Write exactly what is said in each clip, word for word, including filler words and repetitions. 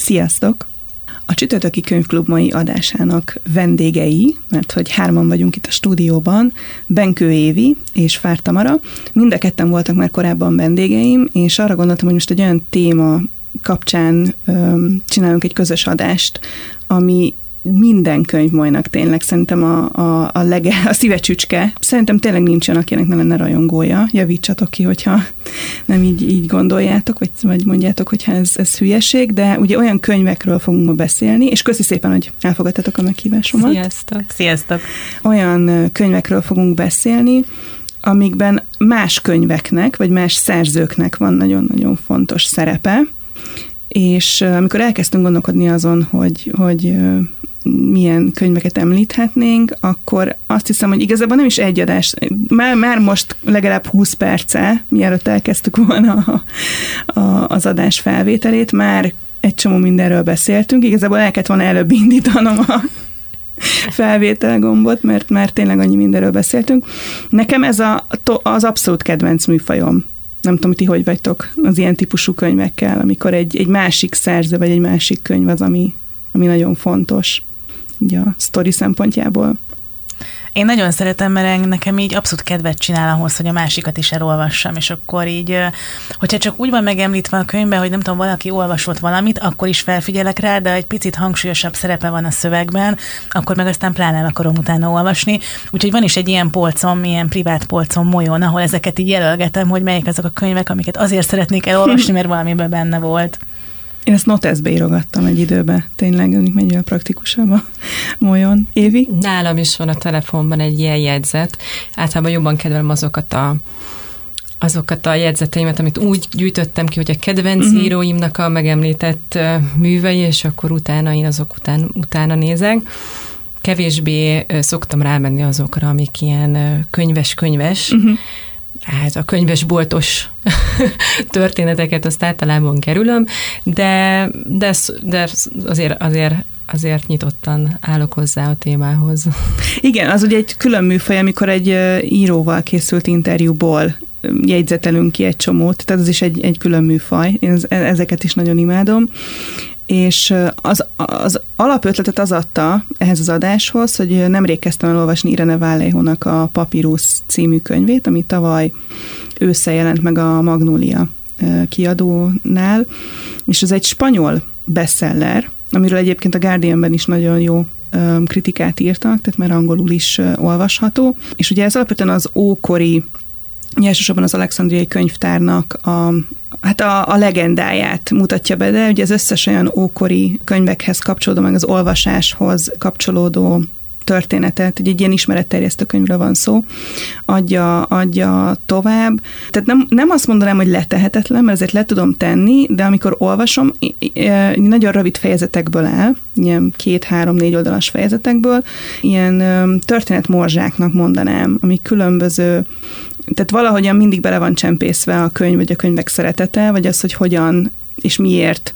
Sziasztok! A Csütörtöki Könyvklub mai adásának vendégei, mert hogy hárman vagyunk itt a stúdióban, Benkő Évi és Fár Tamara. Mind a ketten voltak már korábban vendégeim, és arra gondoltam, hogy most egy olyan téma kapcsán öm, csinálunk egy közös adást, ami minden könyvmolynak tényleg szerintem a, a, a, lege, a szívecsücske. Szerintem tényleg nincs olyan, akinek ne lenne rajongója. Javítsatok ki, hogyha nem így, így gondoljátok, vagy, vagy mondjátok, hogyha ez, ez hülyeség, de ugye olyan könyvekről fogunk ma beszélni, és köszi szépen, hogy elfogadtatok a meghívásomat. Sziasztok! Sziasztok! Olyan könyvekről fogunk beszélni, amikben más könyveknek, vagy más szerzőknek van nagyon-nagyon fontos szerepe, és amikor elkezdtünk gondolkodni azon, hogy, hogy milyen könyveket említhetnénk, akkor azt hiszem, hogy igazából nem is egy adás, már, már most legalább húsz perce, mielőtt elkezdtük volna a, a, az adás felvételét, már egy csomó mindenről beszéltünk, igazából el kellett volna előbb indítanom a felvétel gombot, mert már tényleg annyi mindenről beszéltünk. Nekem ez a, az abszolút kedvenc műfajom. Nem tudom, ti hogy vagytok az ilyen típusú könyvekkel, amikor egy, egy másik szerző, vagy egy másik könyv az, ami, ami nagyon fontos ugye a sztori szempontjából. Én nagyon szeretem, mert nekem így abszolút kedvet csinál ahhoz, hogy a másikat is elolvassam, és akkor így, hogyha csak úgy van megemlítve a könyvben, hogy nem tudom, valaki olvasott valamit, akkor is felfigyelek rá, de egy picit hangsúlyosabb szerepe van a szövegben, akkor meg aztán pláne el akarom utána olvasni. Úgyhogy van is egy ilyen polcom, ilyen privát polcom Molyon, ahol ezeket így jelölgetem, hogy melyik azok a könyvek, amiket azért szeretnék elolvasni, mert valamiben benne volt. Én ezt noteszbe írogattam egy időben, tényleg, mondjuk mennyivel praktikusabb a Molyon. Évi? Nálam is van a telefonban egy ilyen jegyzet. Általában jobban kedvelem azokat a, azokat a jegyzeteimet, amit úgy gyűjtöttem ki, hogy a kedvenc uh-huh. íróimnak a megemlített művei, és akkor utána én azok után, utána nézek. Kevésbé szoktam rámenni azokra, amik ilyen könyves-könyves, uh-huh. hát a könyvesboltos történeteket azt általában kerülöm, de, de, de azért, azért, azért nyitottan állok hozzá a témához. Igen, az ugye egy külön műfaj, amikor egy íróval készült interjúból jegyzetelünk ki egy csomót, tehát ez is egy, egy külön műfaj. Én ezeket is nagyon imádom. És az, az alapötletet az adta ehhez az adáshoz, hogy nemrég kezdtem el olvasni Irene Vallejónak a Papyrus című könyvét, ami tavaly ősszel jelent meg a Magnolia kiadónál, és ez egy spanyol bestseller, amiről egyébként a Guardianben is nagyon jó kritikát írtak, tehát már angolul is olvasható, és ugye ez alapvetően az ókori, elsősorban az Alexandriai Könyvtárnak a, hát a, a legendáját mutatja be, de ugye az összes olyan ókori könyvekhez kapcsolódó, meg az olvasáshoz kapcsolódó történetet, ugye egy ilyen ismeretterjesztő könyvről van szó, adja, adja tovább. Tehát nem, nem azt mondanám, hogy letehetetlen, mert ezért le tudom tenni, de amikor olvasom, nagyon rövid fejezetekből áll, ilyen két-három-négy oldalas fejezetekből, ilyen történetmorzsáknak mondanám, ami különböző, tehát valahogyan mindig bele van csempészve a könyv, vagy a könyvek szeretete, vagy az, hogy hogyan és miért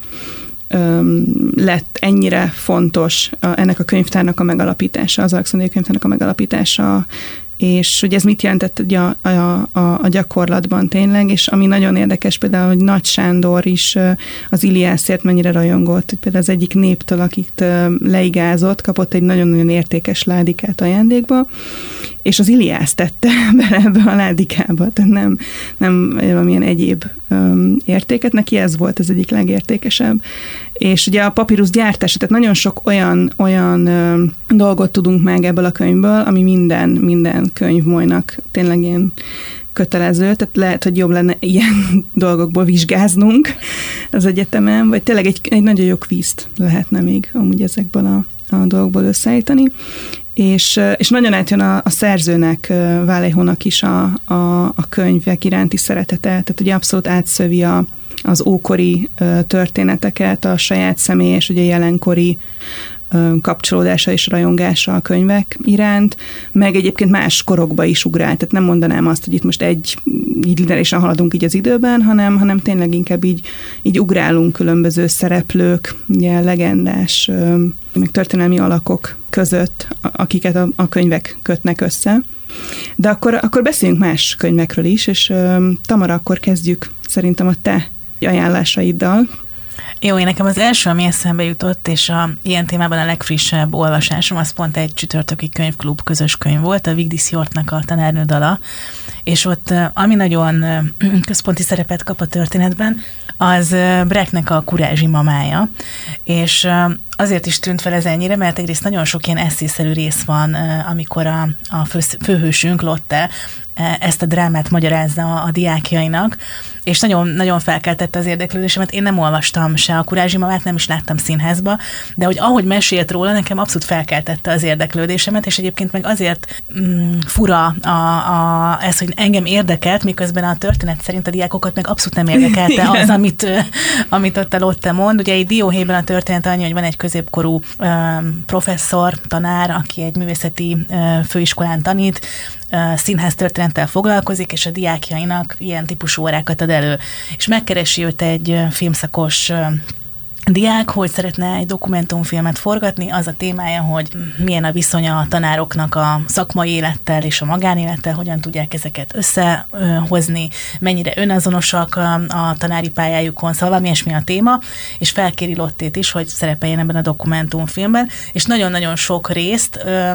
öm, lett ennyire fontos a, ennek a könyvtárnak a megalapítása, az Alexandriai Könyvtárnak a megalapítása, és hogy ez mit jelentett ugye a, a, a, a gyakorlatban tényleg, és ami nagyon érdekes például, hogy Nagy Sándor is az Iliászért mennyire rajongott, hogy például az egyik néptől, akit leigázott, kapott egy nagyon-nagyon értékes ládikát ajándékba, és az Iliász tette bele ebbe a ládikába, tehát nem, nem valamilyen egyéb um, értéket, neki ez volt az egyik legértékesebb. És ugye a papírus gyártása, tehát nagyon sok olyan, olyan um, dolgot tudunk meg ebből a könyvből, ami minden, minden könyvmolynak tényleg ilyen kötelező, tehát lehet, hogy jobb lenne ilyen dolgokból vizsgáznunk az egyetemen, vagy tényleg egy, egy nagyon jó kvízt lehetne még amúgy ezekből a, a dolgokból összeállítani. És, és nagyon átjön a, a szerzőnek, Vallejónak is a, a, a könyvek iránti szeretete, tehát ugye abszolút átszövi a, az ókori történeteket, a saját személyes, ugye jelenkori kapcsolódása és rajongása a könyvek iránt, meg egyébként más korokba is ugrál, tehát nem mondanám azt, hogy itt most egy így lineárisan haladunk így az időben, hanem, hanem tényleg inkább így, így ugrálunk különböző szereplők, ugye legendás, meg történelmi alakok között, akiket a, a könyvek kötnek össze. De akkor, akkor beszéljünk más könyvekről is, és Tamara, akkor kezdjük szerintem a te ajánlásaiddal. Jó, én nekem az első, ami eszembe jutott, és a ilyen témában a legfrissebb olvasásom, az pont egy csütörtöki könyvklub közös könyv volt, a Vigdis Hjortnak a Tanárnő dala, és ott ami nagyon központi szerepet kap a történetben, az Brechtnek a Kurázsi mamája, és azért is tűnt fel ez ennyire, mert egyrészt nagyon sok ilyen eszészerű rész van, amikor a, a fő, főhősünk, Lotte, ezt a drámát magyarázza a, a diákjainak, és nagyon, nagyon felkeltette az érdeklődésemet. Én nem olvastam se a Kurázsi mamát, nem is láttam színházba, de hogy ahogy mesélt róla, nekem abszolút felkeltette az érdeklődésemet, és egyébként meg azért mm, fura a, a, ez, hogy engem érdekelt, miközben a történet szerint a diákokat meg abszolút nem érdekelte az, amit, amit ott a Lotte mond. Ugye egy dióhéjban a történet annyi, hogy van egy középkorú um, professzor, tanár, aki egy művészeti uh, főiskolán tanít, színháztörténettel foglalkozik, és a diákjainak ilyen típusú órákat ad elő. És megkeresi őt egy filmszakos diák, hogy szeretne egy dokumentumfilmet forgatni, az a témája, hogy milyen a viszonya a tanároknak a szakmai élettel és a magánélettel, hogyan tudják ezeket összehozni, mennyire önazonosak a, a tanári pályájukon, szóval valami ilyesmi a téma, és felkéri Lottét is, hogy szerepeljen ebben a dokumentumfilmben, és nagyon-nagyon sok részt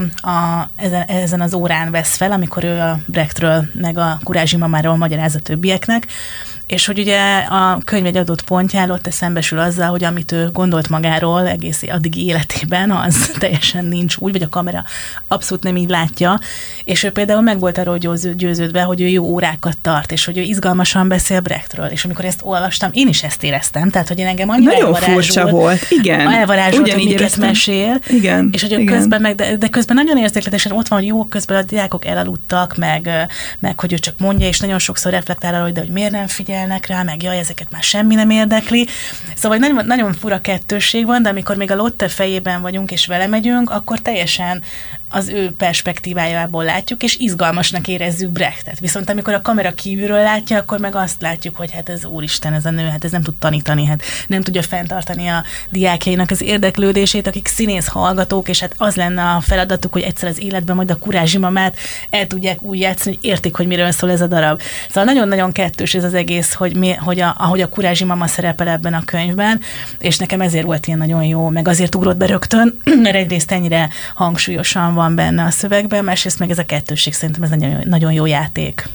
a, ezen, ezen az órán vesz fel, amikor ő a Brechtről, meg a Kurázsi mamáról magyaráz a többieknek, és hogy ugye a könyv egy adott pontján ott szembesül azzal, hogy amit ő gondolt magáról egész addigi életében, az teljesen nincs úgy, vagy a kamera abszolút nem így látja, és ő például meg volt arról győződve, hogy ő jó órákat tart, és hogy ő izgalmasan beszél Brechtről, és amikor ezt olvastam, én is ezt éreztem, tehát hogy én engem annyira nagyon furcsa volt, igen. Elvarázsolt, hogy miket éreztem. Mesél, igen, és hogy igen. közben meg, de, de közben nagyon érzékletesen ott van, hogy jó, közben a diákok elaludtak, meg, meg hogy ő csak mondja, és nagyon sokszor reflektál arra, hogy de hogy miért nem figyel rá, meg jaj, ezeket már semmi nem érdekli. Szóval nagyon, nagyon fura kettősség van, de amikor még a Lotte fejében vagyunk, és vele megyünk, akkor teljesen az ő perspektívájából látjuk, és izgalmasnak érezzük Brechtet. Viszont amikor a kamera kívülről látja, akkor meg azt látjuk, hogy hát ez úristen, ez a nő, hát ez nem tud tanítani, hát nem tudja fenntartani a diákjainak az érdeklődését, akik színész hallgatók, és hát az lenne a feladatuk, hogy egyszer az életben majd a Kurázsi mamát el tudják úgy játszani, hogy értik, hogy miről szól ez a darab. Szóval nagyon-nagyon kettős ez az egész, hogy, mi, hogy a, ahogy a Kurázsi mama szerepel ebben a könyvben, és nekem ezért volt ilyen nagyon jó, meg azért ugrott be rögtön, mert egyrészt ennyire hangsúlyosan van benne a szövegben, másrészt meg ez a kettősség, szerintem ez nagyon, nagyon jó játék.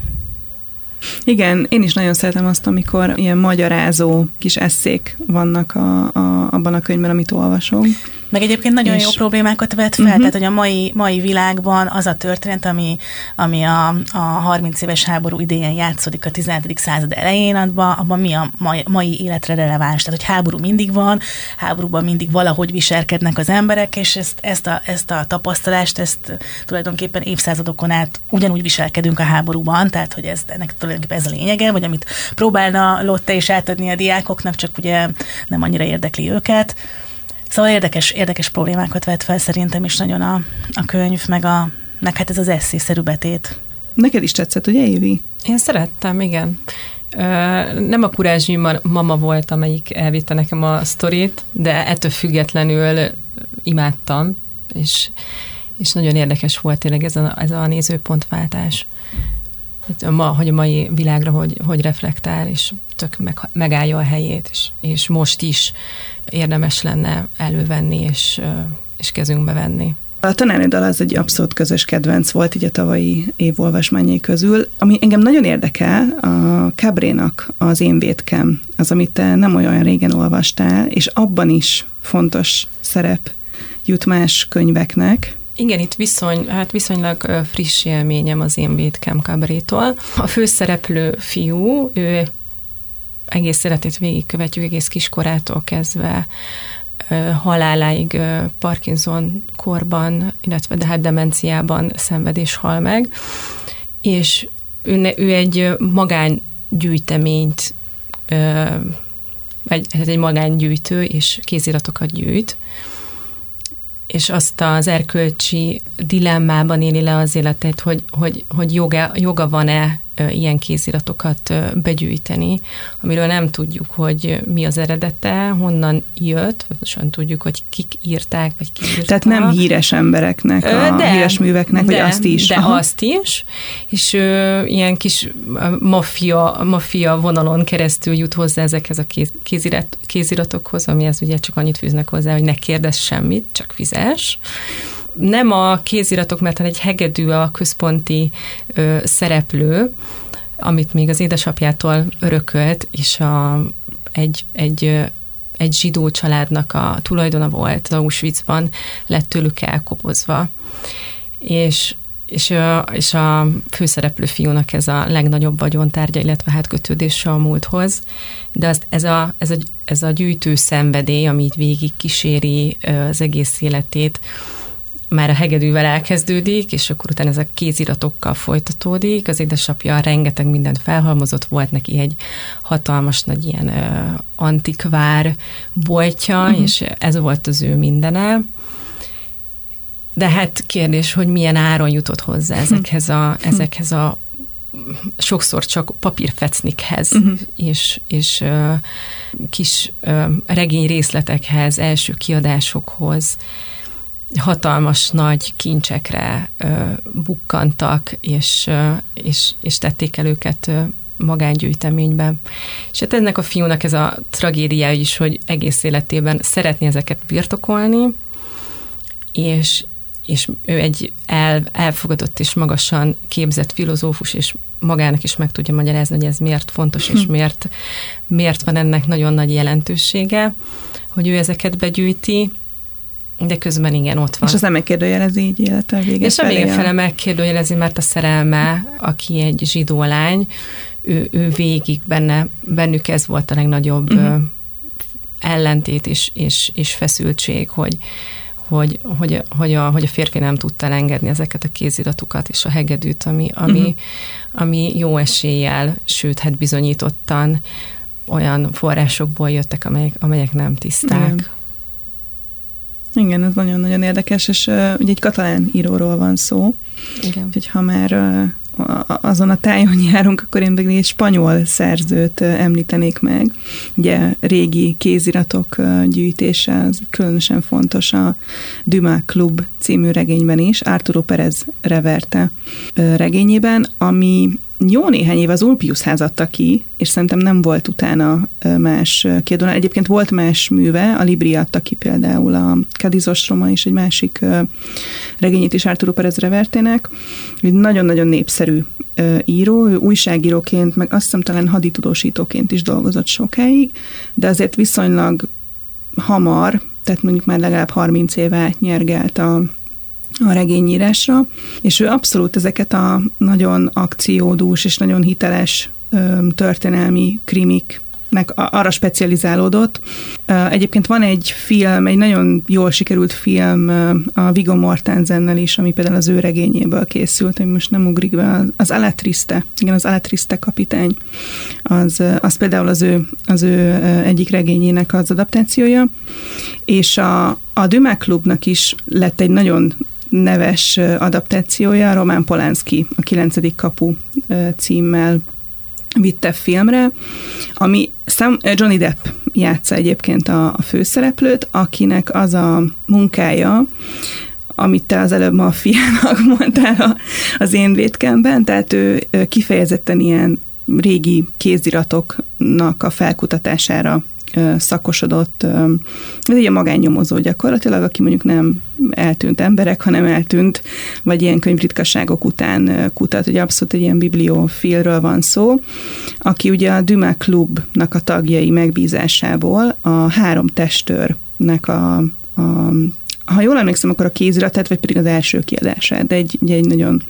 Igen, én is nagyon szeretem azt, amikor ilyen magyarázó kis esszék vannak a, a, abban a könyvben, amit olvasok. Meg egyébként nagyon és... jó problémákat vet fel, uh-huh. tehát hogy a mai, mai világban az a történet, ami, ami a, a harminc éves háború idején játszódik a tizenedik század elején, abban, abban mi a mai, mai életre releváns. Tehát, hogy háború mindig van, háborúban mindig valahogy viselkednek az emberek, és ezt, ezt, a, ezt a tapasztalást, ezt tulajdonképpen évszázadokon át ugyanúgy viselkedünk a háborúban, tehát, hogy ez, ennek tulajdonképpen ez a lényege, vagy amit próbálna Lotte is átadni a diákoknak, csak ugye nem annyira érdekli őket. Szóval érdekes, érdekes problémákat vet fel szerintem is nagyon a, a könyv, meg, a, meg hát ez az esszészerű betét. Neked is tetszett, ugye, Évi? Én szerettem, igen. Ö, nem a Kurázsi mama volt, amelyik elvitte nekem a sztorit, de ettől függetlenül imádtam, és, és nagyon érdekes volt tényleg ez a, ez a nézőpontváltás. Hogy a, ma, hogy a mai világra hogy, hogy reflektál, és tök meg, megállja a helyét, és, és most is érdemes lenne elővenni, és, és kezünkbe venni. A Tanárnő dala az egy abszolút közös kedvenc volt így a tavalyi év olvasmányai közül. Ami engem nagyon érdekel, a Cabrénak az Én vétkem, az, amit te nem olyan régen olvastál, és abban is fontos szerep jut más könyveknek. Igen, itt viszony, hát viszonylag friss élményem az Én vétkem Cabrétól. A főszereplő fiú, ő egész életét végigkövetjük, egész kiskorától kezdve haláláig Parkinson korban, illetve de hát demenciában szenved és hal meg, és ő, ő egy magángyűjteményt, egy, egy magángyűjtő, és kéziratokat gyűjt, és azt az erkölcsi dilemmában éli le az életét, hogy, hogy, hogy joga, joga van-e ilyen kéziratokat begyűjteni, amiről nem tudjuk, hogy mi az eredete, honnan jött, pontosan tudjuk, hogy kik írták, vagy ki írta. Tehát nem híres embereknek, a de, híres műveknek, de, vagy azt is. De Aha. azt is, és ö, ilyen kis maffia, maffia vonalon keresztül jut hozzá ezekhez a kéz, kézirat, kéziratokhoz, amihez ugye csak annyit fűznek hozzá, hogy ne kérdezz semmit, csak fizess. Nem a kéziratok, mert egy hegedű a központi ö, szereplő, amit még az édesapjától örökölt, és a, egy, egy, egy zsidó családnak a tulajdona volt, az Auschwitzban lett tőlük elkobozva. És, és, és a főszereplő fiúnak ez a legnagyobb vagyontárgya, illetve hát kötődése a múlthoz, de azt, ez, a, ez, a, ez a gyűjtő szenvedély, ami így végig kíséri az egész életét, már a hegedűvel elkezdődik, és akkor utána ez a kéziratokkal folytatódik. Az édesapja rengeteg mindent felhalmozott, volt neki egy hatalmas nagy ilyen uh, antikvár boltja, uh-huh. és ez volt az ő mindene. De hát kérdés, hogy milyen áron jutott hozzá ezekhez a, ezekhez a sokszor csak papírfecnikhez, uh-huh. és, és uh, kis uh, regény részletekhez, első kiadásokhoz, hatalmas nagy kincsekre ö, bukkantak, és, ö, és, és tették el őket ö, magángyűjteménybe. És hát ennek a fiúnak ez a tragédiája is, hogy egész életében szeretné ezeket birtokolni, és, és ő egy el, elfogadott és magasan képzett filozófus, és magának is meg tudja magyarázni, hogy ez miért fontos, és miért, miért van ennek nagyon nagy jelentősége, hogy ő ezeket begyűjti, de közben igen, ott van. És az nem megkérdőjelezi így élete vége És a vége fele megkérdőjelezi, mert a szerelme, aki egy zsidó lány, ő, ő végig benne, bennük ez volt a legnagyobb uh-huh. ellentét és, és, és feszültség, hogy, hogy, hogy, hogy, a, hogy a férfi nem tudta elengedni ezeket a kéziratokat és a hegedűt, ami, ami, uh-huh. ami jó eséllyel, sőt, hát bizonyítottan olyan forrásokból jöttek, amelyek, amelyek nem tiszták. Igen. Igen, ez nagyon-nagyon érdekes, és uh, ugye egy katalán íróról van szó. Igen. Úgyhogy ha már uh, azon a tájon járunk, akkor én pedig egy spanyol szerzőt uh, említenék meg. Ugye régi kéziratok uh, gyűjtése, az különösen fontos a Dumas Club című regényben is, Arturo Pérez Reverte uh, regényében, ami jó néhány év az Ulpius ház adta ki, és szerintem nem volt utána más kiadónál. Egyébként volt más műve, a Libri adta ki például a Cádiz ostroma és egy másik regényét is Arturo Pérez Revertének. Egy nagyon-nagyon népszerű író, ő újságíróként, meg azt hiszem talán haditudósítóként is dolgozott sokáig, de azért viszonylag hamar, tehát mondjuk már legalább harminc éve átnyergelt a a regényírásra, és ő abszolút ezeket a nagyon akciódús és nagyon hiteles ö, történelmi krimiknek arra specializálódott. Egyébként van egy film, egy nagyon jól sikerült film a Viggo Mortensennel is, ami például az ő regényéből készült, ami most nem ugrik be, az Alatriste, igen, az Alatriste kapitány, az, az például az ő, az ő egyik regényének az adaptációja, és a, a Dumas Clubnak is lett egy nagyon neves adaptációja, Roman Polanski a Kilencedik kapu címmel vitte filmre, ami Sam, Johnny Depp játsza egyébként a, a főszereplőt, akinek az a munkája, amit te az előbb maffiának mondtál az én vétkemben, tehát ő kifejezetten ilyen régi kéziratoknak a felkutatására szakosodott, ez egy magánnyomozó gyakorlatilag, aki mondjuk nem eltűnt emberek, hanem eltűnt, vagy ilyen könyvritkaságok után kutat, ugye abszolút egy ilyen bibliofilről van szó, aki ugye a Dumas Clubnak a tagjai megbízásából a három testőrnek a, a ha jól emlékszem, akkor a kéziratát, vagy pedig az első kiadását, de egy, egy nagyon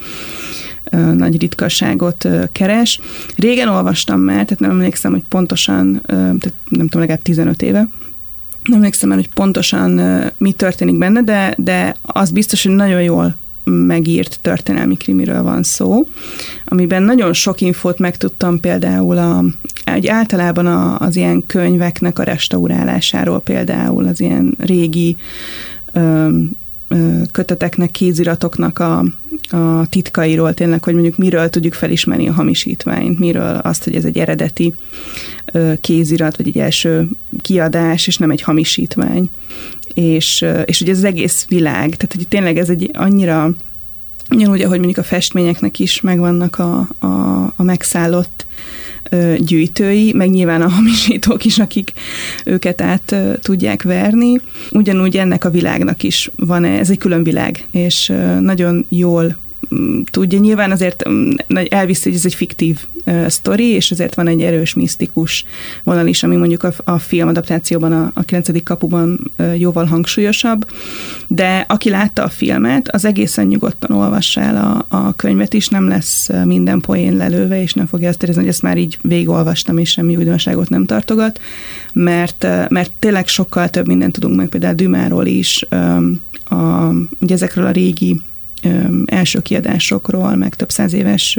nagy ritkaságot keres. Régen olvastam már, tehát nem emlékszem, hogy pontosan, tehát nem tudom, legalább tizenöt éve, nem emlékszem már, hogy pontosan mi történik benne, de, de az biztos, hogy nagyon jól megírt történelmi krimiről van szó, amiben nagyon sok infót megtudtam például a, egy általában a, az ilyen könyveknek a restaurálásáról, például az ilyen régi köteteknek, kéziratoknak a, a titkairól tényleg, hogy mondjuk miről tudjuk felismerni a hamisítványt, miről azt, hogy ez egy eredeti kézirat, vagy egy első kiadás, és nem egy hamisítvány. És, és ugye ez az egész világ, tehát hogy tényleg ez egy annyira, ugyanúgy, ahogy mondjuk a festményeknek is megvannak a, a, a megszállott gyűjtői, meg nyilván a hamisítók is, akik őket át tudják verni. Ugyanúgy ennek a világnak is van, ez egy külön világ, és nagyon jól tudja. Nyilván azért elviszi, hogy ez egy fiktív uh, sztori, és azért van egy erős, misztikus vonal is, ami mondjuk a, a filmadaptációban, a, a kilencedik kapuban uh, jóval hangsúlyosabb, de aki látta a filmet, az egészen nyugodtan olvassa el a, a könyvet is, nem lesz minden poén lelőve, és nem fogja azt érezni, hogy ezt már így végigolvastam, és semmi újdonságot nem tartogat, mert, uh, mert tényleg sokkal több mindent tudunk meg, például Dumáról is, um, a, ugye ezekről a régi első kiadásokról, meg több száz éves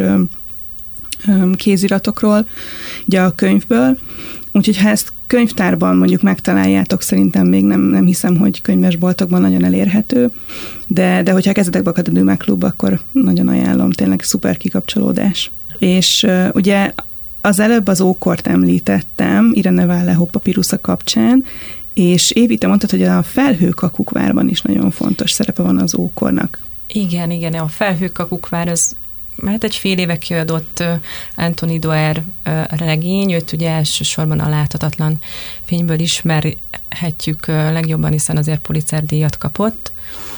kéziratokról, ugye a könyvből. Úgyhogy ha ezt könyvtárban mondjuk megtaláljátok, szerintem még nem, nem hiszem, hogy könyvesboltokban nagyon elérhető, de, de hogyha kezdetek be a Dümá Klub, akkor nagyon ajánlom, tényleg szuper kikapcsolódás. És uh, ugye az előbb az ókort említettem, Irene Vallejo papírusza kapcsán, és Évi, te mondtad, hogy a Felhőkakukvárban is nagyon fontos szerepe van az ókornak. Igen, igen, a Felhőkakukvár az hát egy fél éve kiadott Anthony Doerr regény, őt ugye elsősorban a Láthatatlan fényből ismerhetjük legjobban, hiszen azért Pulitzer-díjat kapott.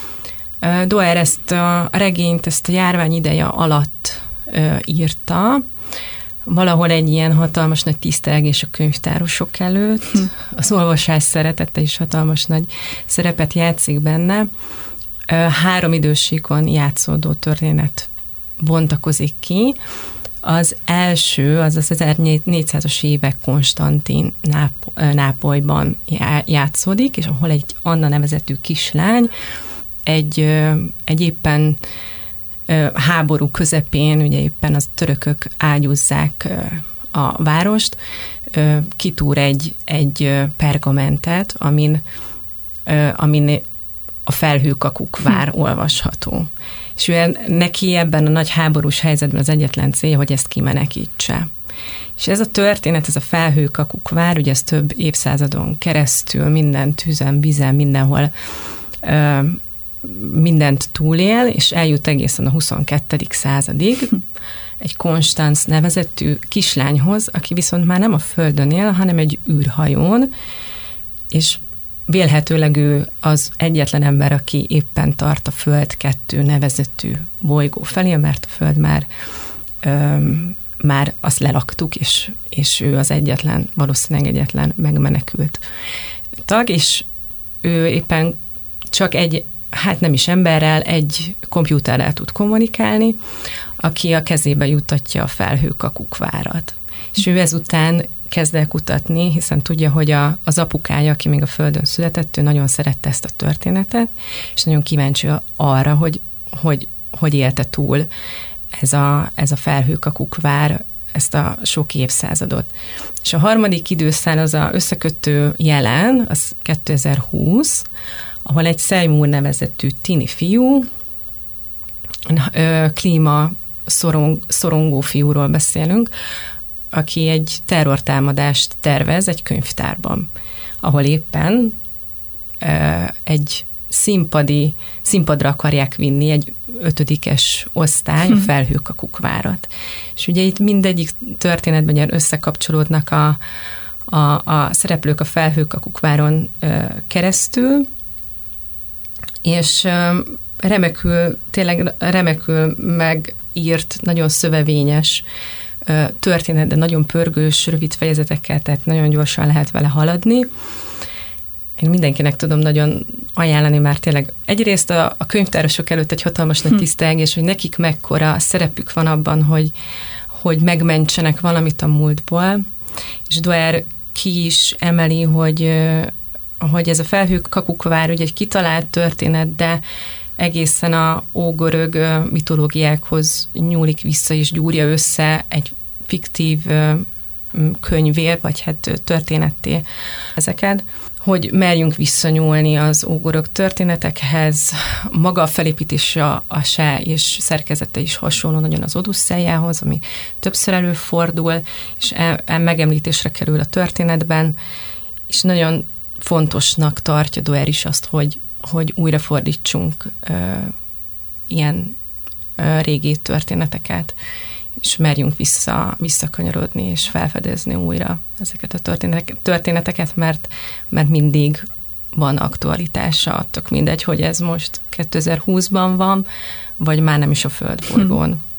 Doerr ezt a regényt, ezt a járvány ideje alatt írta, valahol egy ilyen hatalmas nagy tisztelgés a könyvtárosok előtt, az olvasás szeretete is hatalmas nagy szerepet játszik benne. Három idősíkon játszódó történet bontakozik ki. Az első, az az ezernégyszázas évek Konstantin Náp- Nápolyban játszódik, és ahol egy Anna nevezetű kislány egy, egy éppen háború közepén, ugye éppen az törökök ágyúzzák a várost, kitúr egy, egy pergamentet, amin, amin a Felhőkakukvár hm. olvasható. És ő neki ebben a nagy háborús helyzetben az egyetlen célja, hogy ezt kimenekítse. És ez a történet, ez a Felhőkakukvár, ugye ez több évszázadon keresztül minden tüzen, vizen, mindenhol ö, mindent túlél, és eljut egészen a huszonkettedik századig hm. egy Konstanz nevezetű kislányhoz, aki viszont már nem a Földön él, hanem egy űrhajón, és vélhetőleg ő az egyetlen ember, aki éppen tart a Föld kettő nevezetű bolygó felé, mert a Föld már, öm, már azt lelaktuk, és, és ő az egyetlen, valószínűleg egyetlen megmenekült tag, és ő éppen csak egy, hát nem is emberrel, egy kompjúterrel tud kommunikálni, aki a kezébe juttatja a Felhőkakukvárat. És ő ezután kezd el kutatni, hiszen tudja, hogy a, az apukája, aki még a Földön született, ő nagyon szerette ezt a történetet, és nagyon kíváncsi arra, hogy hogy, hogy élte túl ez a, ez a Felhőkakukvár ezt a sok évszázadot. És a harmadik időszál az a összekötő jelen, az kétezer-húsz, ahol egy Seymour nevezetű tini fiú, klíma szorong, szorongó fiúról beszélünk, aki egy terrortámadást tervez egy könyvtárban, ahol éppen e, egy színpadi, színpadra akarják vinni egy ötödikes osztály, a Felhőkakukvárat. És ugye itt mindegyik történetben ilyen összekapcsolódnak a, a, a szereplők a Felhőkakukváron e, keresztül, és e, remekül, tényleg remekül megírt, nagyon szövevényes történet, de nagyon pörgős, rövid fejezetekkel, tehát nagyon gyorsan lehet vele haladni. Én mindenkinek tudom nagyon ajánlani már tényleg. Egyrészt a, a könyvtárosok előtt egy hatalmas nagy tisztelgés, hogy nekik mekkora szerepük van abban, hogy, hogy megmentsenek valamit a múltból, és Doerr ki is emeli, hogy, hogy ez a Felhőkakukvár ugye egy kitalált történet, de egészen a ógörög mitológiákhoz nyúlik vissza és gyúrja össze egy fiktív könyvé, vagy hát történetté ezeket, hogy merjünk visszanyúlni az ógorok történetekhez. Maga a felépítése a se és szerkezete is hasonló nagyon az Odüsszejához, ami többször előfordul, és e, e megemlítésre kerül a történetben, és nagyon fontosnak tartja Doer is azt, hogy, hogy újra fordítsunk ö, ilyen ö, régi történeteket, és merjünk vissza, visszakanyarodni, és felfedezni újra ezeket a történeteket, mert, mert mindig van aktualitása, tök mindegy, hogy ez most kétezer-húszban van, vagy már nem is a Földbolygón. Hm.